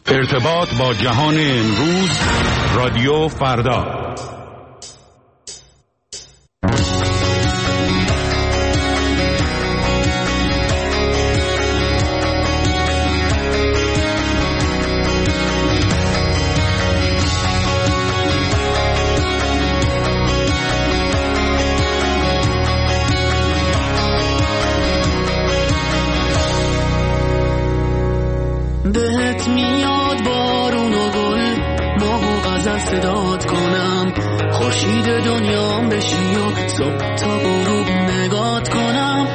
ارتباط با جهان امروز، رادیو فردا. بهت میاد بارون و گل، ماه و غزل صدات کنم، خورشید دنیام بشی و صبح تا غروب نگات کنم.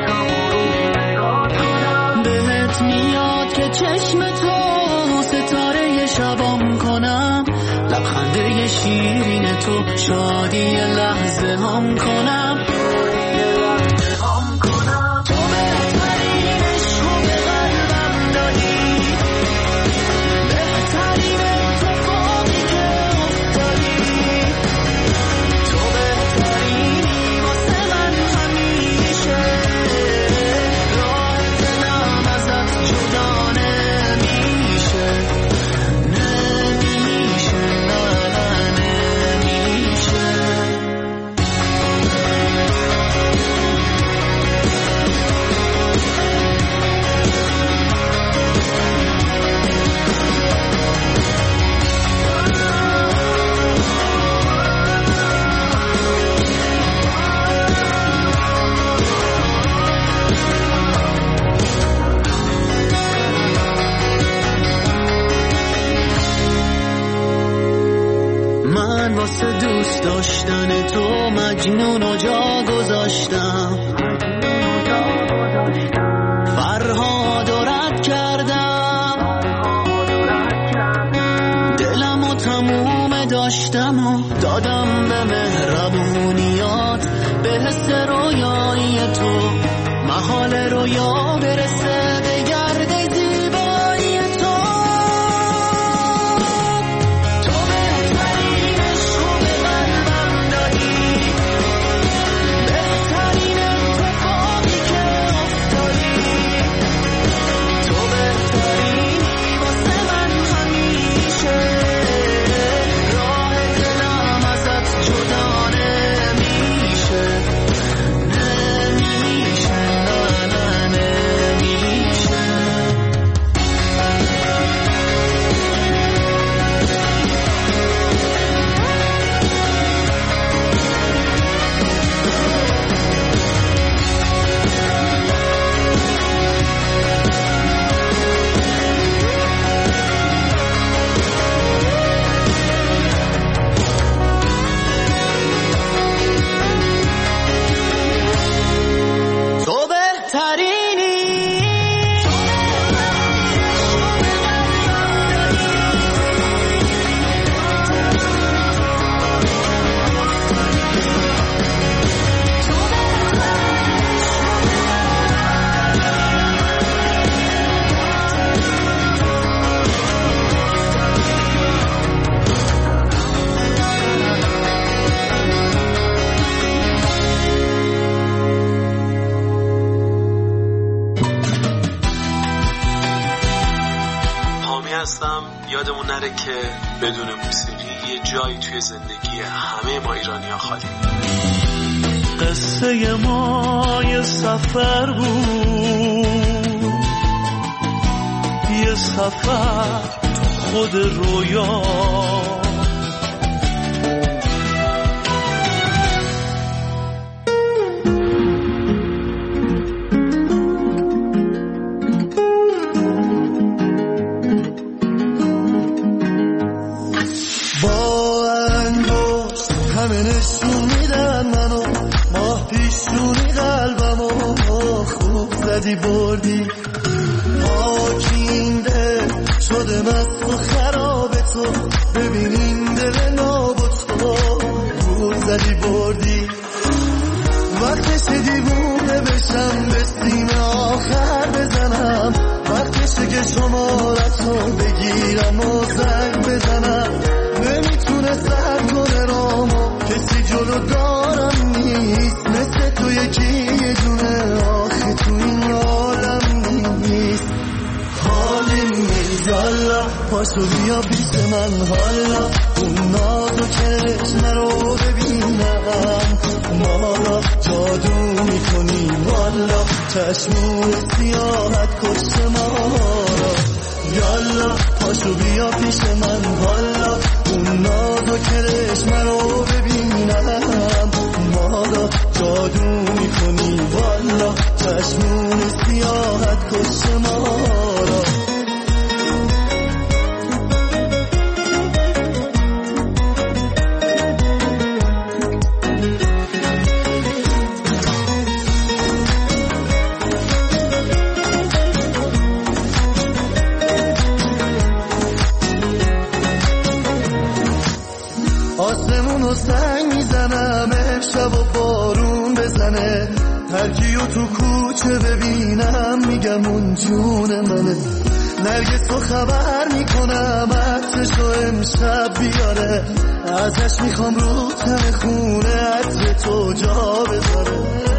بهت میاد که چشم تو ستاره شبام کنم، لبخنده شیرین تو شادی لحظه هم کنم. واسه دوست داشتن تو مجنون و جا گذاشتم، فرهاد و رد کردم، دلم و تموم داشتم و دادم به مهربونیات، به حس رویایی تو محال رویا برسه به گرد زیبایی تو. یادمون نره که بدون موسیقی یه جایی توی زندگی همه ما ایرانی‌ها خالی. قصه ما یه سفر بود، یه سفر خود رویا، بردی آکینده شده مست و خراب تو، ببینین دل نابود تو گول زدی بردی. وقتش دیوونه بشم به سینه آخر بزنم، وقتشه که شمارتو بگیرم و زنگ بزنم. نمیتونه سر کنه رامو، کسی جلو دارم نیست مثل تو یکی یه دونه، آخه تو این عالم نیست، حالی نیست. یالا پاشو بیا پیش من حالا اون ناز و کرشمه رو ببینم ما را جادو میکنی والا چشمون سیاحت کشت ما را یالا پاشو بیا پیش من حالا اون ناز و کرشمه رو ببینم ما را جادو میکنی والا چشمون سیاحت کشت ما را آسمونو سنگ میزنم امشب و بارون بزنه هر کیو تو کوچه ببینم میگم اون جون منه نرگس رو خبر میکنم عطرشو امشب بیاره ازش میخوام رو تن خونه عطر تو جا بذاره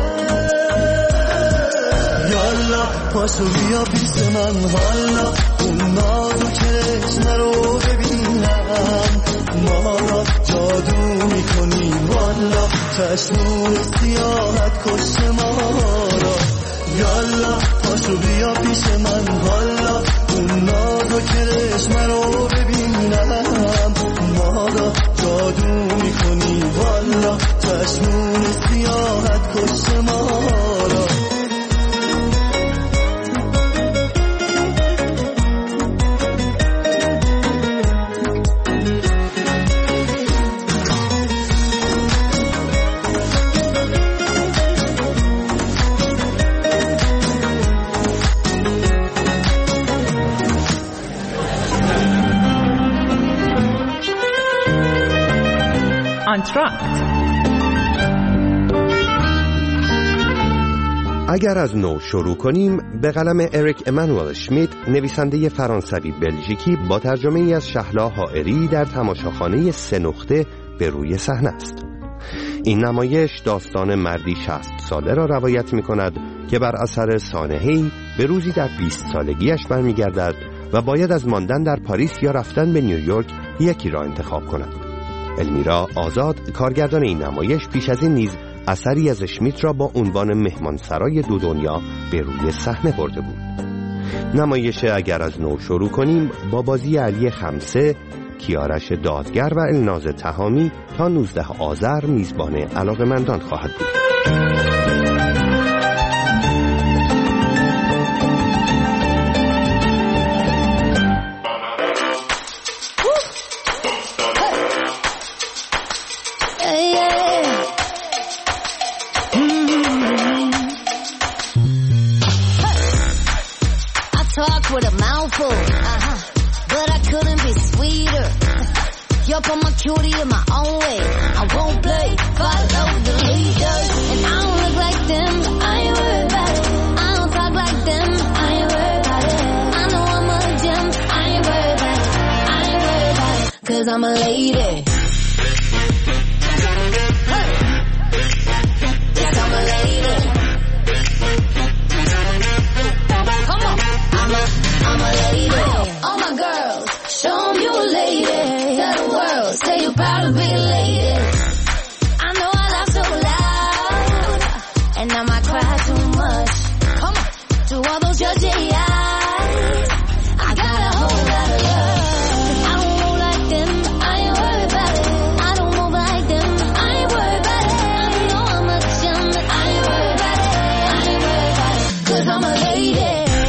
یالا پاشو بیا پیش من حالا اون ناز و کرشمه رو ببینم ما را جادو میکنی والا چشمون سیاحت کشت ما را یالا پاشو بیا پیش من حالا اون ناز و کرشمه رو ببینم ما را جادو میکنی والا چشمون سیاحت کشت ما را اگر از نو شروع کنیم به قلم اریک امانوئل شمیت نویسنده فرانسوی بلژیکی با ترجمه ای از شهلا حائری در تماشاخانه 3 نقطه به روی صحنه است. این نمایش داستان مردی 60 ساله را روایت می کند که بر اثر سانحه‌ای به روزی در 20 سالگیش برمیگردد و باید از ماندن در پاریس یا رفتن به نیویورک یکی را انتخاب کند. المیرا آزاد کارگردان این نمایش پیش از این نیز اثری از شمیت را با عنوان مهمانسرای دو دنیا به روی صحنه برده بود. نمایش اگر از نو شروع کنیم با بازی علی خمسه، کیارش دادگر و الناز تهامی تا 19 آذر میزبان علاقه‌مندان خواهد بود. With a mouthful, but I couldn't be sweeter. You're from my cutie in my own way. I won't play, follow the leader. And I don't look like them, I ain't worried about it. I don't talk like them, I ain't worried about it. I know I'm a gem, I ain't worried about it. I ain't worried about it, 'cause I'm a lady. Hey. Yes, I'm a lady. Come on. I'm a lady. All my girls, show 'em you a lady. Tell the world, say you're proud to be a lady. I know I laugh so loud, and I might cry too much. Come on, to all those judgy eyes, I got a whole lot of love. I don't move like them, I ain't worried about it. I don't move like them, I ain't worried about it. I know I'm a gem, but I ain't worried about it. I ain't worried about it, 'cause I'm a lady.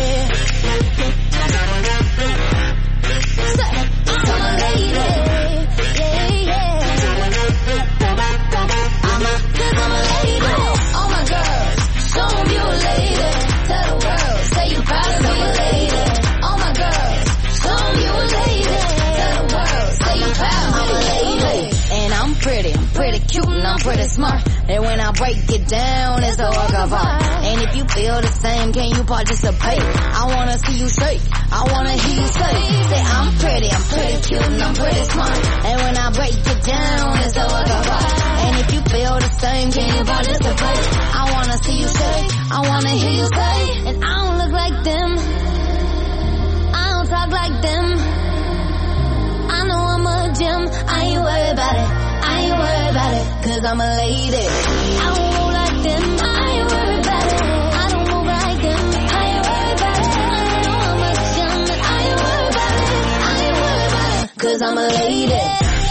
Pretty cute and I'm pretty smart. And when I break it down, it's a work of art. And if you feel the same, can you participate? I wanna see you shake, I wanna hear you say I'm pretty cute and I'm pretty smart. And when I break it down, it's a work of art. And if you feel the same, can you participate? I wanna see you shake, I wanna hear you say, and I don't look like them, I don't talk like them. about it, cause I'm a lady. I don't move like them, I ain't worried about it. I don't move like them, I ain't worried about it. I know how much I ain't worried about it. I ain't worried about it, cause I'm a lady.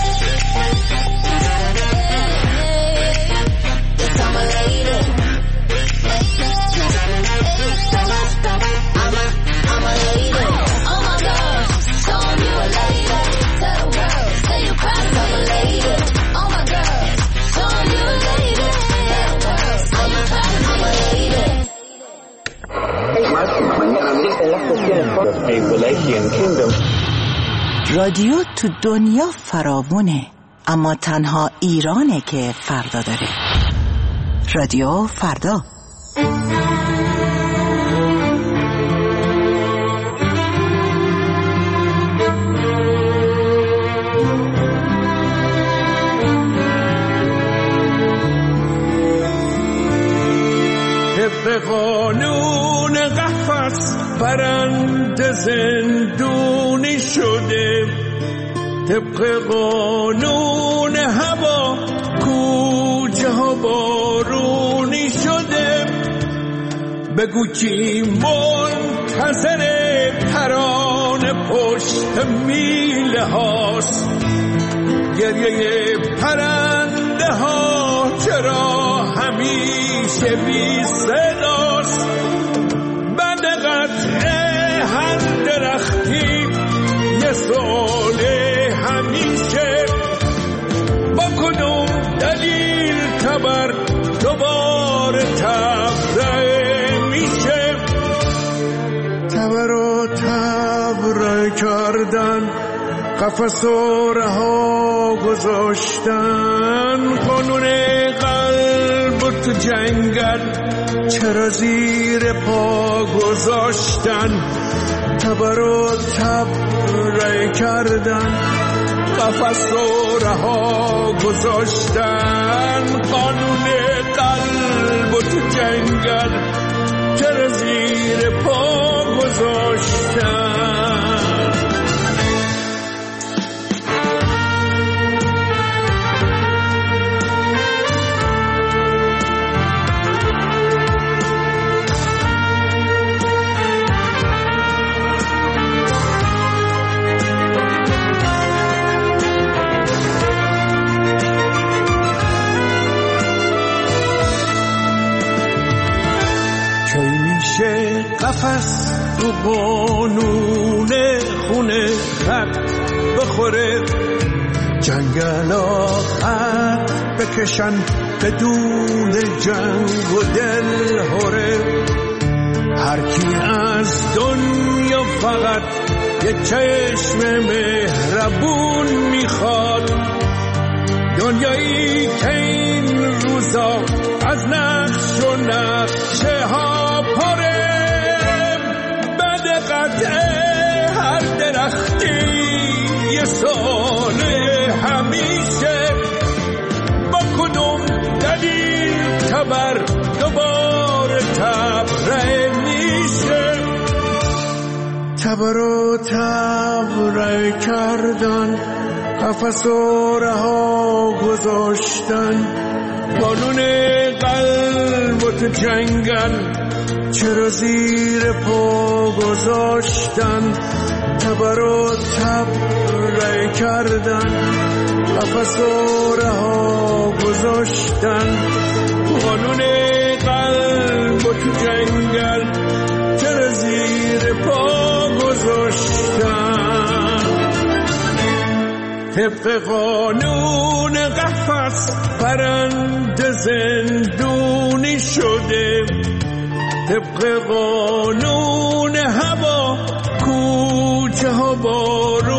Yes, I'm a lady. I'm a lady. Oh my God, show 'em you a lady. Tell the world, say you're proud of a lady. Oh my God, show 'em you a lady. Tell the world, say you're proud of a lady. رادیو تو دنیا فراوونه، اما تنها ایرانه که فردا داره. رادیو فردا. طبق قانون قفس پرنده زندونی شده، طبق قانون هوا کوچه ها بارونی شده. بگو کی منتظر ترانه پشت میله هاست، گریه پرنده ها چرا همیشه بی صداست. بعد قطع هر درختی یه سؤال همیشه، با کدوم دلیل تبر دوباره تبرئه میشه. تبر و تبرئه کردن، قفس و رها گذاشتن، قانون قلب و تو جنگل چرا زیر پا گذاشتن. تبر و تبرئه کردن، قفس و رها گذاشتن، قانون قلب و تو جنگل چرا زیر پا گذاشتن. قفس تو قانون خونه خط بخوره، جنگل آخر بکشن بدون جنگ و دل هره. هر کی از دنیا فقط یه چشم مهربون میخواد، دنیایی که این روزا از نقش و نقشه ها پره. هر درختی یه ساله همیشه، با کدوم دلیل تبر دوباره تبرئه میشه. تبر و تبرئه کردن، قفس و رها گذاشتن، قانون قلب و تو جنگل چرا زیر پا گذاشتن. تبر و تبرئه کردن، قفس و رها گذاشتن، قانون قلب و تو جنگل چرا زیر پا گذاشتن. طبق قانون قفس پرنده زندونی شده، طبق قانون هوا کوچه ها بارونی